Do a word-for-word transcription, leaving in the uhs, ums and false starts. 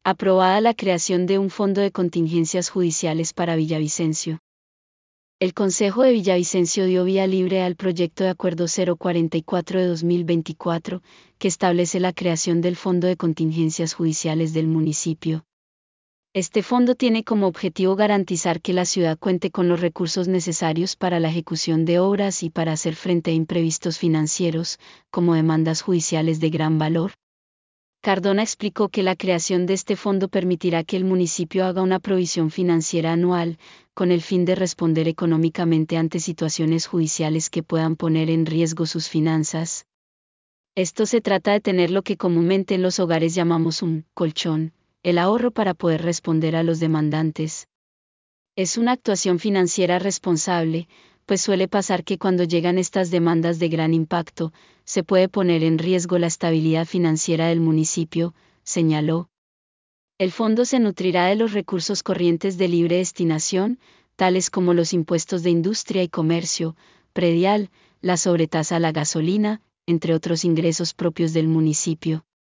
Aprobada la creación de un fondo de contingencias judiciales para Villavicencio. El Consejo de Villavicencio dio vía libre al proyecto de Acuerdo cero cuarenta y cuatro de dos mil veinticuatro, que establece la creación del Fondo de Contingencias Judiciales del municipio. Este fondo tiene como objetivo garantizar que la ciudad cuente con los recursos necesarios para la ejecución de obras y para hacer frente a imprevistos financieros, como demandas judiciales de gran valor. Cardona explicó que la creación de este fondo permitirá que el municipio haga una provisión financiera anual, con el fin de responder económicamente ante situaciones judiciales que puedan poner en riesgo sus finanzas. Esto se trata de tener lo que comúnmente en los hogares llamamos un colchón, el ahorro para poder responder a los demandantes. Es una actuación financiera responsable, pues suele pasar que cuando llegan estas demandas de gran impacto, se puede poner en riesgo la estabilidad financiera del municipio, señaló. El fondo se nutrirá de los recursos corrientes de libre destinación, tales como los impuestos de industria y comercio, predial, la sobretasa a la gasolina, entre otros ingresos propios del municipio.